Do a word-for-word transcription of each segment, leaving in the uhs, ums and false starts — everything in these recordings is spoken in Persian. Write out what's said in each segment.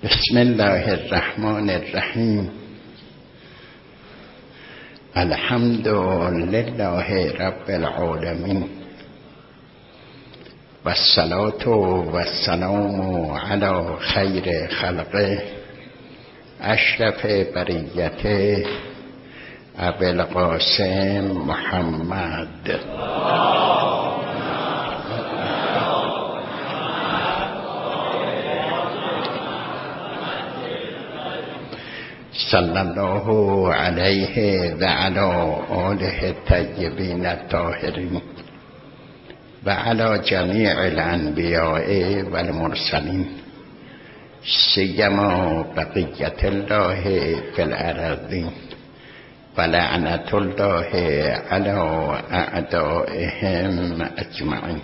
بسم الله الرحمن الرحیم. الحمد لله رب العالمین و الصلاة و السلام علی خیر خلقه اشرف بریته ابی القاسم محمد صلی الله علیه و علی آله الطیبین الطاهرین و علی جمیع الانبیاء و المرسلین سیما بقیت الله فی الارضین و لعنت الله علی اعدائهم اجمعین.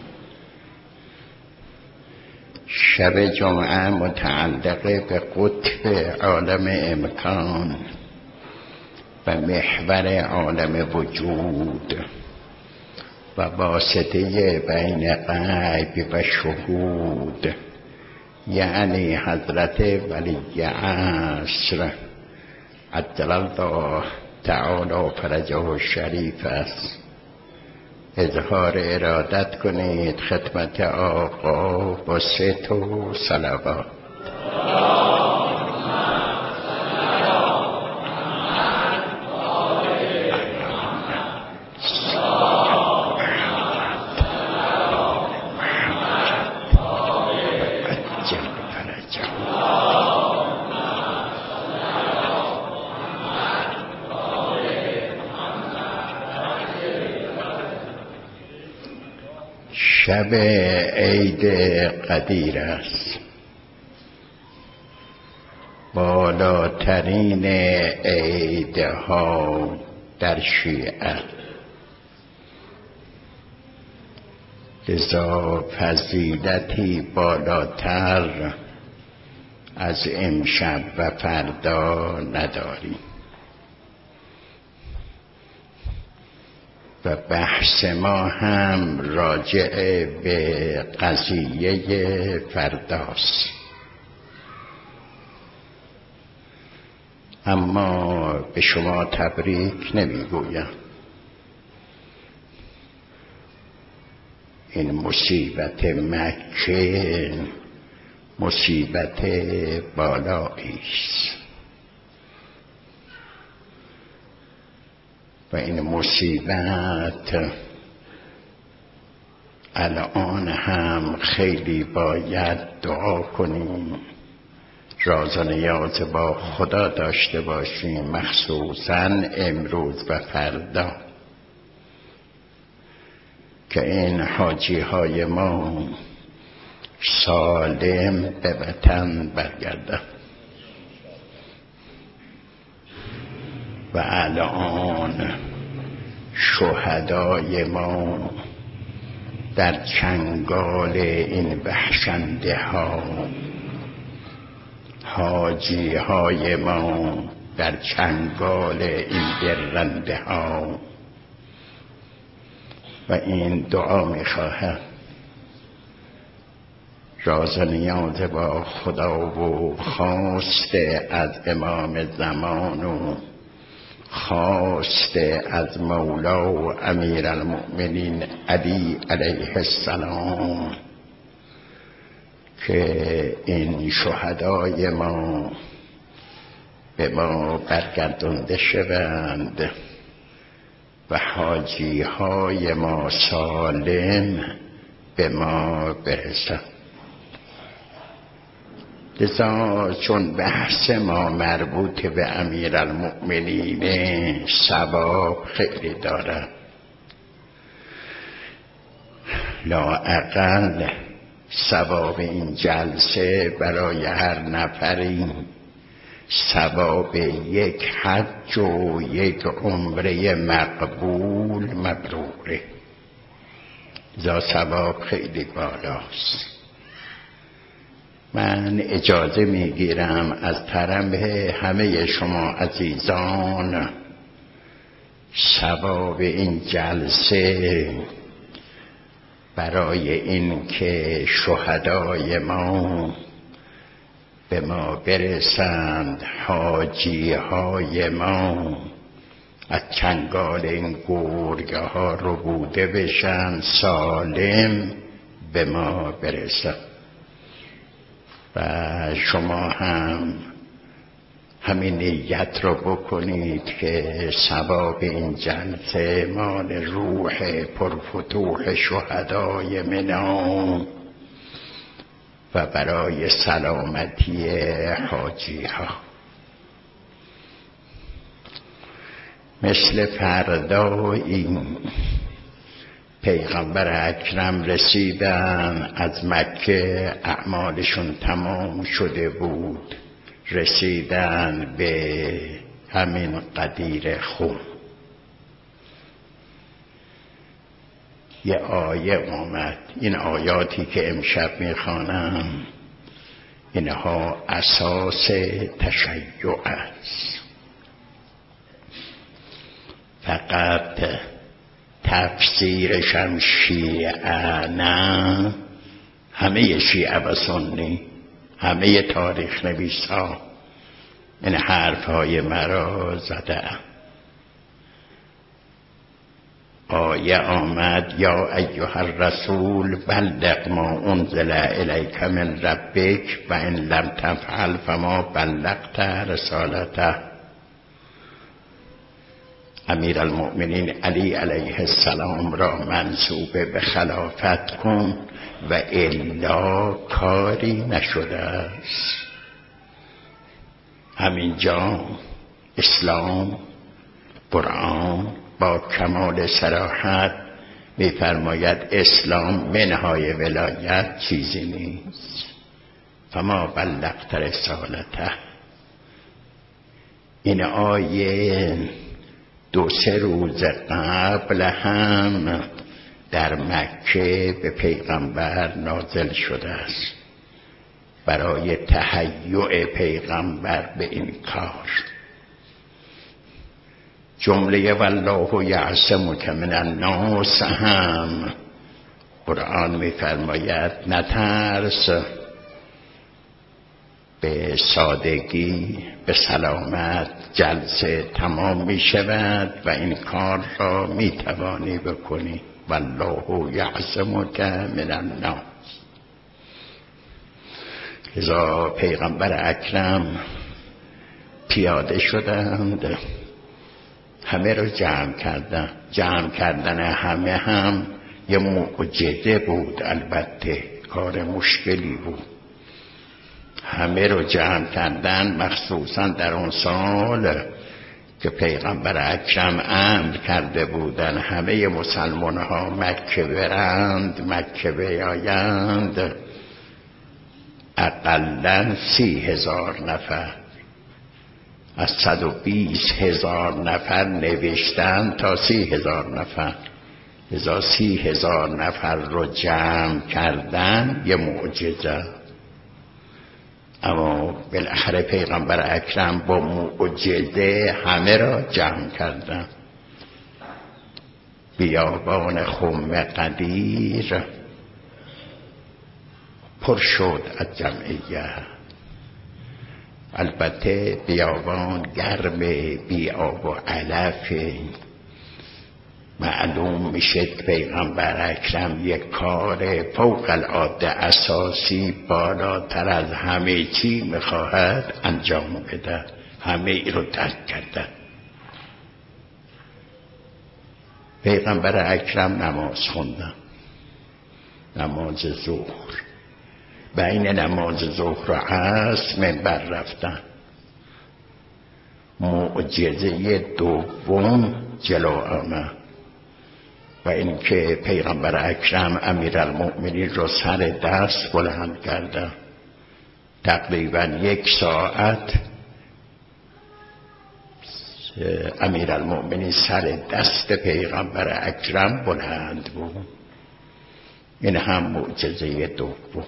شب جمعه متعلق به قطب عالم امکان و محور عالم وجود و واسطه بین غیب و شهود، یعنی حضرت ولی عصر عجل الله تعالی فرجه الشریف است. اظهار ارادت کنید خدمت آقا با ست و صلوات. شب عید قدیر است، بالاترین عیدها در شیعه، لذا فضیلتی بالاتر از امشب و فردا نداریم و بحث ما هم راجع به قضیه فرداست. اما به شما تبریک نمیگویم، این مصیبت مکه مصیبت بالایی است و این مصیبت الان هم خیلی باید دعا کنیم، راز و نیاز با خدا داشته باشیم، مخصوصا امروز و فردا، که این حاجی های ما سالم به وطن برگردن و الان شهدای ما در چنگال این بخشنده ها، حاجی های ما در چنگال این درنده ها، و این دعا میخواهم راز و نیاز با خدا و خواسته از امام زمان و خواسته از مولا و امیر المؤمنین علی علیه السلام که این شهدای ما به ما برگردانده شوند و حاجی های ما سالم به ما برسند. لذا چون بحث ما مربوط به امیر المؤمنین ثواب خیلی دارد، لااقل ثواب این جلسه برای هر نفری ثواب یک حج و یک عمره مقبول مبروره، لذا ثواب خیلی بالاست. من اجازه میگیرم از طرف همه شما عزیزان ثواب این جلسه برای این که شهدای ما به به ما برسند حاجی های ما، از چنگال این گرگه ها ربوده بشن سالم به ما برسند. و شما هم همین نیت رو بکنید که ثواب این جلسه مال روح پرفتوح شهدای منا و برای سلامتی حاجی ها. مثل فردا این پیغمبر اکرم رسیدن از مکه، اعمالشون تمام شده بود، رسیدن به همین قدیر خم. یه آیه آمد، این آیاتی که امشب میخوانم اینها اساس تشیع است. فقط تفسیرش هم شیعه نه، همه شیعه و سنی، همه تاریخ نویس ها این حرف های مرا زده. آیه آمد یا ایها الرسول بلغ ما انزل الیک من ربک و ان لم تفعل فما بلغت رسالته. امیر المؤمنین علی علیه السلام را منصوب به خلافت کن و الا کاری نشده است. همینجا اسلام قرآن با کمال صراحت می‌فرماید اسلام منهای ولایت چیزی نیست. فما بلغت رسالته. این آیه دو سه روز قبل هم در مکه به پیغمبر نازل شده است برای تهیع پیغمبر به این کار. جمله والله یعصمک من الناس هم قرآن می‌فرماید نترس، به سادگی به سلامت جلسه تمام می شود و این کار را می توانی بکنی. والله یعصمک من الناس. لذا پیغمبر اکرم پیاده شدند، همه رو جمع کردن. جمع کردن همه هم یه معجزه بود، البته کار مشکلی بود. همه رو جمع کردن، مخصوصا در اون سال که پیغمبر اکرم امر کرده بودن همه مسلمان ها مکه برند، مکه بیایند، اقلاً سی هزار نفر از صد و بیست هزار نفر نوشتن تا سی هزار نفر. لذا سی هزار نفر رو جمع کردن یه معجزه. اما بالاخره پیغمبر اکرم با معجزه همه را جمع کردن. بیابان خم قدیر پر شد از جمعیت. البته بیابان گرم، بی آب و علف. معلوم میشه پیغمبر اکرم یک کار فوق العاده اساسی بالاتر از همه چی میخواهد انجام بده. همه ای رو درک کردن. پیغمبر اکرم نماز خوندن، نماز ظهر. بین نماز ظهر و عصر منبر رفتن. معجزه دوم جلو آمد و اینکه پیغمبر اکرم امیرالمؤمنین رو سر دست بلند کردن. تقریبا یک ساعت امیرالمؤمنین سر دست پیغمبر اکرم بلند بود. این هم معجزه دوم.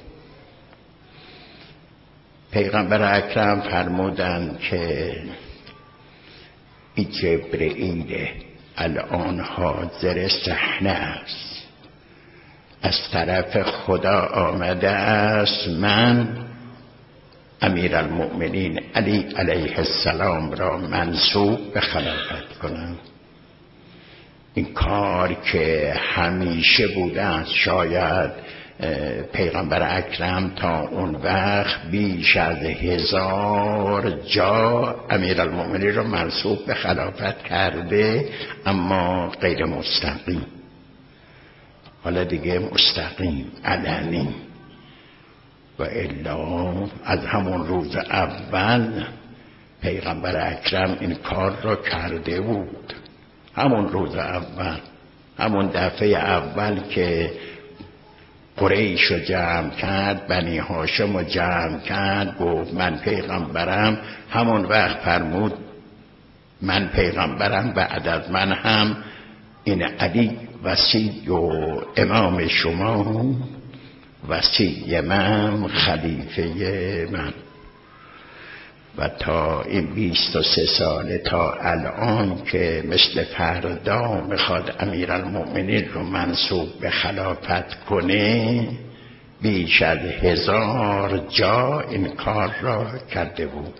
پیغمبر اکرم فرمودند که این جبرئیل الان حاضر صحنه است، از طرف خدا آمده است، من امیرالمؤمنین علی علیه السلام را منصوب به خلافت کنم. این کار که همیشه بوده است، شاید پیغمبر اکرم تا اون وقت بیش از هزار جا امیرالمؤمنین را منصوب به خلافت کرده، اما غیر مستقیم. حالا دیگه مستقیم علنی، و الا از همون روز اول پیغمبر اکرم این کار را کرده بود. همون روز اول، همون دفعه اول که قریش رو جمع کرد، بنی هاشم رو جمع کرد، گفت من پیغمبرم، همون وقت فرمود من پیغمبرم، بعد از من هم این علی وصی و امام شما، وصی من، خلیفه من. و تا این بیست و سه ساله تا الان که مثل فردا میخواد امیرالمؤمنین رو منصوب به خلافت کنه، بیش از هزار جا این کار را کرده بود.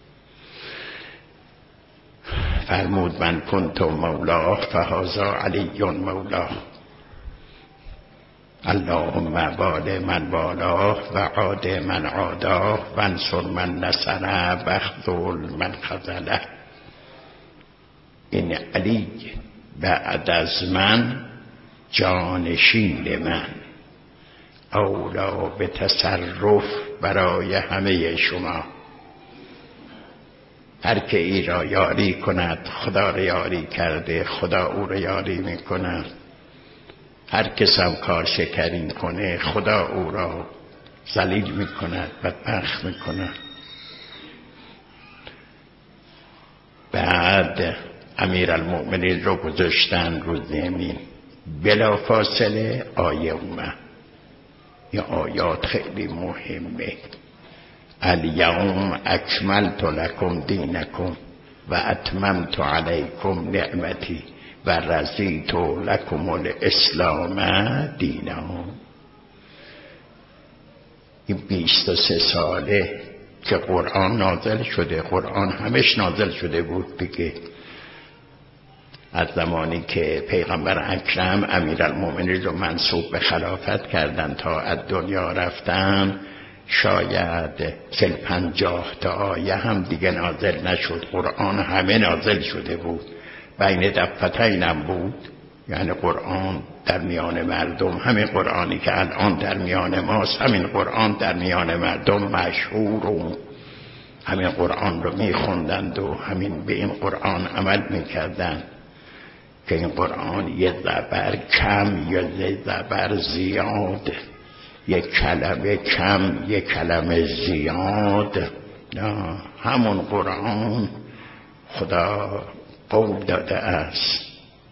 فرمود من کنت مولاه فهذا علی مولاه، اللهم وال من والاه و عاد من عاداه و انصر من نصره و اخذل من خذله. این علی بعد از من جانشین من، اولا به تصرف برای همه شما. هر که ای را یاری کند خدا را یاری کرده، خدا او را یاری میکند. هر کس هم کار شکرین کنه خدا او را ذلیل میکند، بدبخت میکند. بعد امیرالمؤمنین رو گذاشتن رو زمین، بلا فاصله آیه اومد. این آیات خیلی مهمه. الیوم اکملت لکم دینکم و اتممت علیکم نعمتی و رضیت لکم الاسلام دینا. این بیست و سه ساله که قرآن نازل شده، قرآن همش نازل شده بود دیگه، از زمانی که پیغمبر اکرم امیرالمؤمنین رو منصوب به خلافت کردن تا از دنیا رفتن، شاید سل پنجاه تا آیه هم دیگه نازل نشد. قرآن همه نازل شده بود، بین دفتین هم بود. یعنی قرآن در میان مردم، همین قرآنی که الان در میان ماست، همین قرآن در میان مردم مشهور و همین قرآن رو میخوندند و همین به این قرآن عمل میکردند. که این قرآن یه زبر کم یا یه زبر زیاد، یک کلمه کم یک کلمه زیاد، نه، همون قرآن خدا قول داده است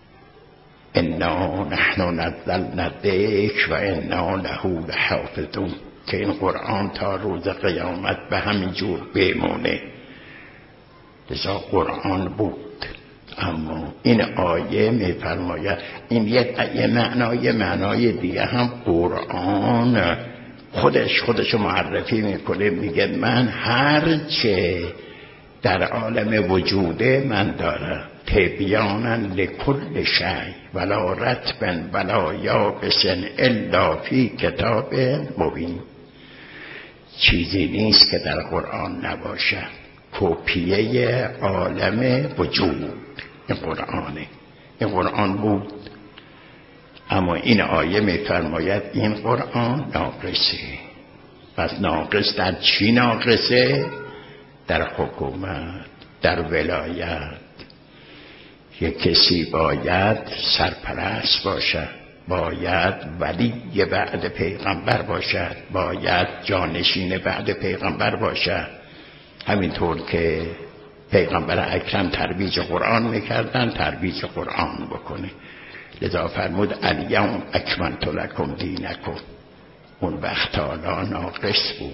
انا نحن نزلنا الذکر و انا له لحافظون، که این قرآن تا روز قیامت به همین جور بمونه. لذا قرآن بود. اما این آیه میفرماید، این یه معنای معنای دیگه هم قرآن خودش خودشو معرفی میکنه، میگه من هر چه در عالم وجوده من دارم، تبیانا لکل شیء ولا رطب ولا یابس الا فی کتاب مبین. چیزی نیست که در قرآن نباشه، کپیه عالم وجود این قرآنه. این قرآن بود، اما این آیه میفرماید این قرآن ناقصه. پس ناقص در چی ناقصه؟ در حکومت، در ولایت. یک کسی باید سرپرست باشد، باید ولی بعد پیغمبر باشد، باید جانشین بعد پیغمبر باشد. همینطور که پیغمبر اکرم ترویج قرآن میکردن، ترویج قرآن بکنه. لذا فرمود الیوم اکملت لکم دینکم. اون وقت حالا ناقص بود،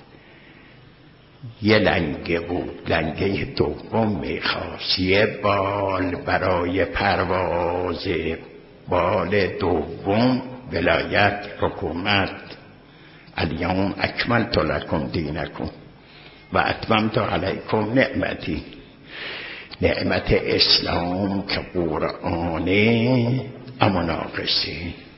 یه لنگه بود، لنگه دوم میخواست، یه بال برای پرواز بال دوم، ولایت، حکومت. الیوم اکملت لکم دینکم. و اتممت علیکم نعمتی. نعمت اسلام که قرآنه اما ناقصه.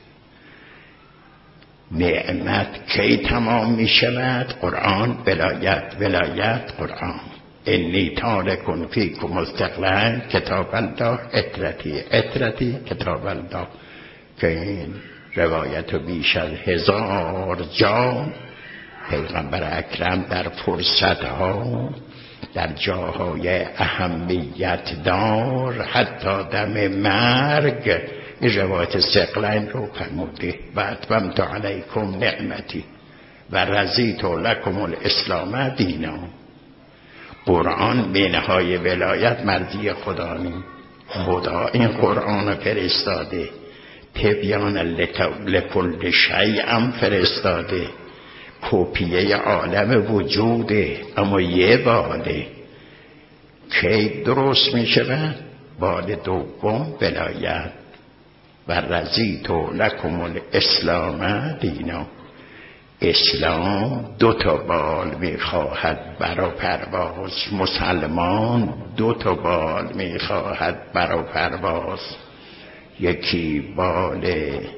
نعمت کی تمام می شود؟ قرآن. ولایت ولایت قرآن. انی تارک فیکم الثقلین کتاب الله اطرتی اطرتی کتاب الله، که این روایت رو بیش از هزار جا پیغمبر اکرم در فرصتها در جاهای اهمیت دار حتی دم مرگ این روایت ثقلین رو فرموده. و اتممت علیکم نعمتی و رضیت لکم الاسلام دینا. قرآن بینهای ولایت مرضی خدا نی. خدا این قرآن فرستاده، تبیان لکل شیء فرستاده، کپیه عالم وجوده، اما یه باده کی درست می شود؟ باد دوم ولایت. و رضیت لکم الاسلام دینا. اسلام دو تا بال می خواهد برا پرواز. مسلمان دو تا بال می خواهد برا پرواز. یکی بال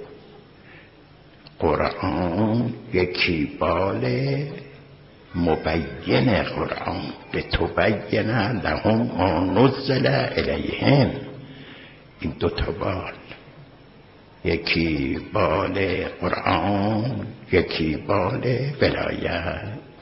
قرآن، یکی بال مبین قرآن. لتبین لهم ما نزل الیهم. این دو تا بال، یکی بال قرآن، یکی بال ولایت.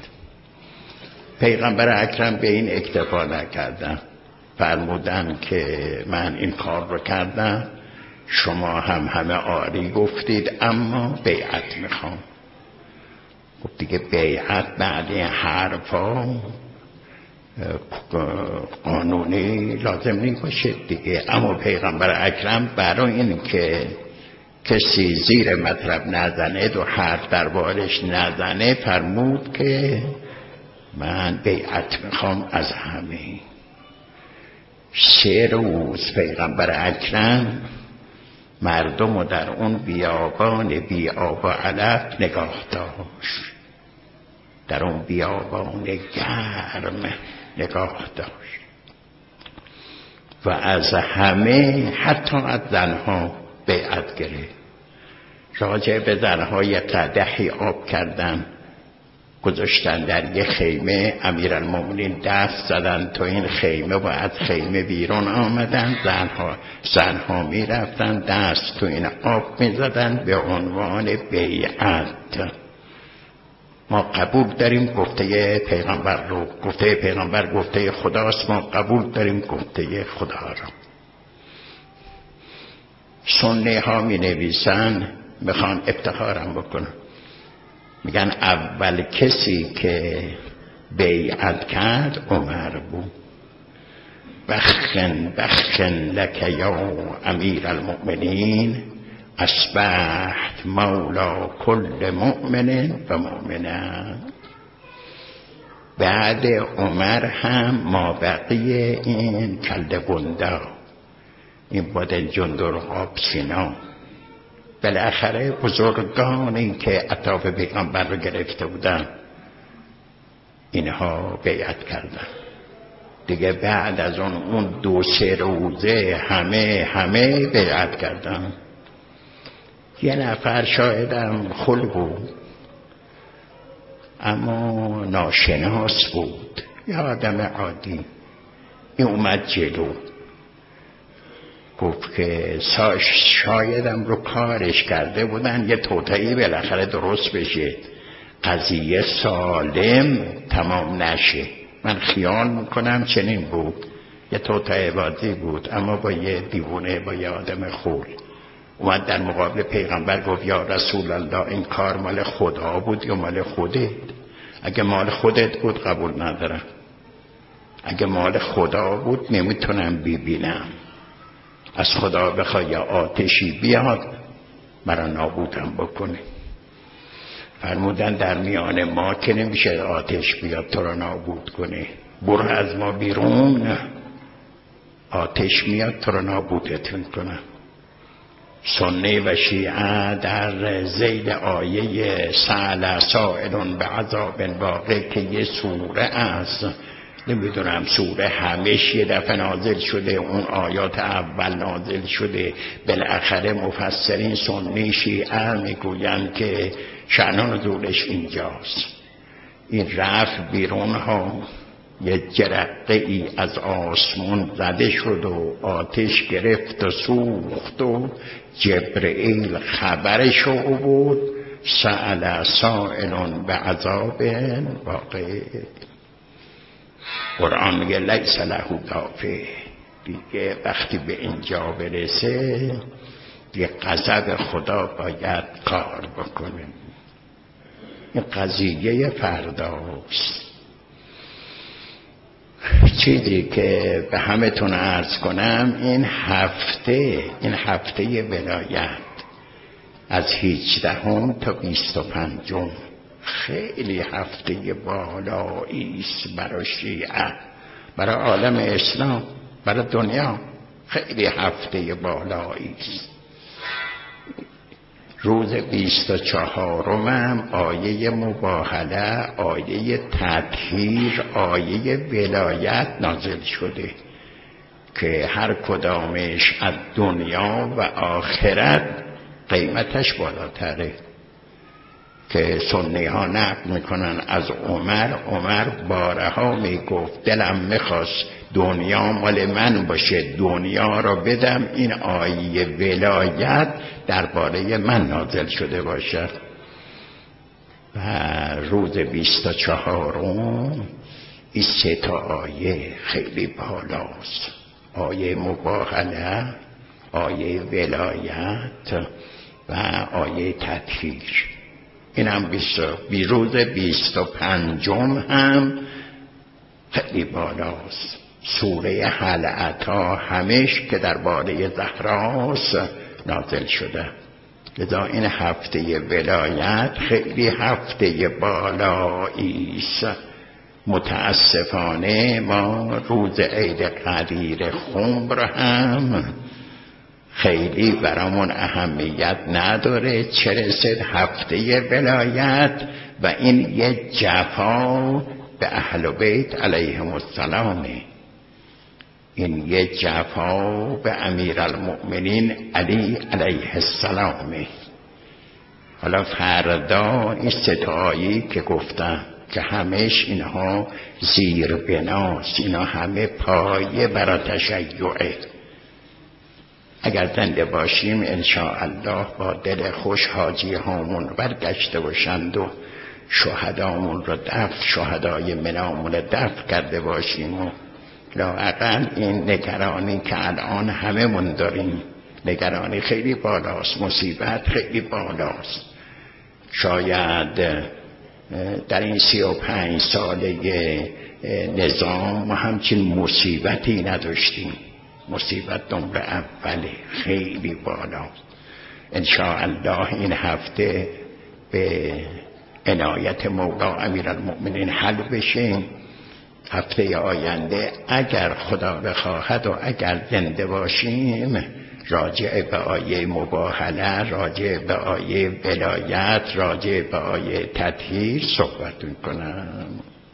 پیغمبر اکرم به این اکتفا نکردن، فرمودن که من این کار رو کردم، شما هم همه آری گفتید اما بیعت میخوام. گفت دیگه بیعت بعد این حرفا قانونی لازم نی باشه دیگه. اما پیغمبر اکرم برای این که کسی زیر مطلب نزنه و حرف در بارش نزنه فرمود که من بیعت میخوام از همه. سه روز پیغمبر اکرم مردم رو در اون بیابان بی آب و علف نگاه داشت، در اون بیابان گرم نگاه داشت و از همه حتی از زنها بیعت گرفت. راجع به زنها یه قدحی آب کردن گذاشتن در یه خیمه، امیرالمومنین دست زدن تو این خیمه و از خیمه بیرون آمدن. زنها زنها می رفتن دست تو این آب می زدن به عنوان بیعت. ما قبول داریم گفته پیغمبر رو، گفته پیغمبر گفته خداست، ما قبول داریم گفته خدا رو. سنی ها می نویسن، میخوان افتخارم بکنن، میگن اول کسی که بیعت کرد عمر بود. بخن بخن لک یا امیر المؤمنین اصبحت مولا کل مؤمن و مؤمنه. بعد عمر هم ما بقیه این کلده گنده، این بادل جندرقاب سینا، بالاخره بزرگانی که اطراف پیغمبر رو گرفته بودن اینها بیعت کردن دیگه. بعد از اون اون دو سه روزه همه همه بیعت کردن. یه نفر شایدم خل بود اما ناشناس بود، یه آدم عادی. این اومد جلو گفت که شایدم رو کارش کرده بودن یه توطئه‌ای بالاخره درست بشه، قضیه سالم تمام نشه. من خیال میکنم چنین بود، یه توطئه بازی بود اما با یه دیوونه، با یه آدم خول. اومد در مقابل پیغمبر گفت یا رسول الله این کار مال خدا بود یا مال خودت؟ اگه مال خودت بود قبول ندارم، اگه مال خدا بود نمیتونم ببینم. از خدا بخوای یا آتشی بیاد مرا نابودم بکنه. فرمودن در میان ما که نمیشه آتش بیاد تو را نابود کنه، برو از ما بیرون، آتش میاد تو را نابودت کنه. سنی و شیعه در ذیل آیه سأل سائل به عذاب واقع که یه سوره است، نمیدونم سوره همش یه دفعه نازل شده، اون آیات اول نازل شده، بالاخره مفسرین سنی شیعه میگویند که شأن نزولش اینجاست. این رفت بیرون ها، یه جرقه ای از آسمون زده شد و آتش گرفت و سوخت و جبرئیل خبرشو آورد، سأل سائل به عذاب واقع. قرآن میگه لیس له دافع، دیگه وقتی به اینجا برسه دیگه غضب خدا باید کار بکنه. این قضیه فرداست. چیزی که به همتون عرض کنم، این هفته این هفته ولایت از هجدهم تا بیست و پنجم خیلی هفته بالایی است برای شیعه، برای عالم اسلام، برای دنیا خیلی هفته بالایی است. روز بیست و چهارم هم آیه مباهله، آیه تطهیر، آیه ولایت نازل شده که هر کدامش از دنیا و آخرت قیمتش بالاتره. که سنی ها نقل میکنن از عمر، عمر بارها میگفت دلم میخواست دنیا مال من باشه، دنیا را بدم، این آیه ولایت درباره من نازل شده باشه. و روز بیست و چهارم این سه تا آیه خیلی بالاست، آیه مباهله، آیه ولایت و آیه تطهیر. این هم بیست روز بیست و پنجم هم خیلی بالاست. سوره هل اتی همش که درباره زهراست نازل شده. لذا این هفته ولایت خیلی هفته بالایی است. متاسفانه ما روز عید قدیر خمر هم خیلی برامون اهمیت نداره، چه رسد هفته ولایت و این یه جفا به اهل بیت علیهم السلامه، این یه جفا به امیرالمؤمنین علی علیه السلامه. حالا فردا این ستایی که گفتم که همش اینها زیر بناست، اینا همه پایه برای تشیعه. اگر زنده باشیم انشاءالله با دل خوش حاجی هامون برگشته باشند و شهدامون رو دفن، شهدای منامون رو دفن کرده باشیم و لااقل این نگرانی که الان همه من داریم، نگرانی خیلی بالاست، مصیبت خیلی بالاست. شاید در این سی و پنج ساله نظام ما همچین مصیبتی نداشتیم. مصیبت نمره اوله، خیلی بالا. انشاءالله این هفته به عنایت مولا امیرالمؤمنین حل بشه. هفته آینده اگر خدا بخواهد و اگر زنده باشیم راجع به آیه مباهله، راجع به آیه ولایت، راجع به آیه تطهیر صحبت میکنم.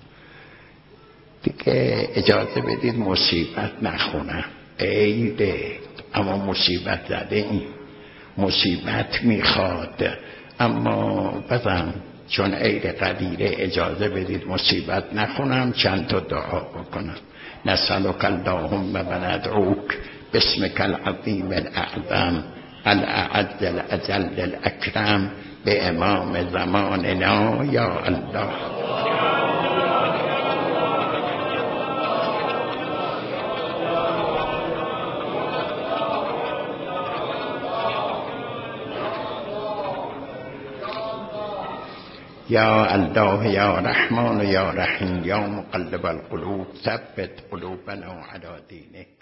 دیگه اجازه بدید مصیبت نخونم، عیده اما مصیبت زده این مصیبت میخواد، اما بزن چون عید قدیره اجازه بدید مصیبت نخونم، چند تا دعا بکنم. نسألک اللهم و ندعوک باسمک العظیم الاعظم الاعز الاجل الاکرم به امام زماننا یا الله. یا الله یا رحمان یا رحیم یا مقلب القلوب ثبت قلوبنا علی دینک.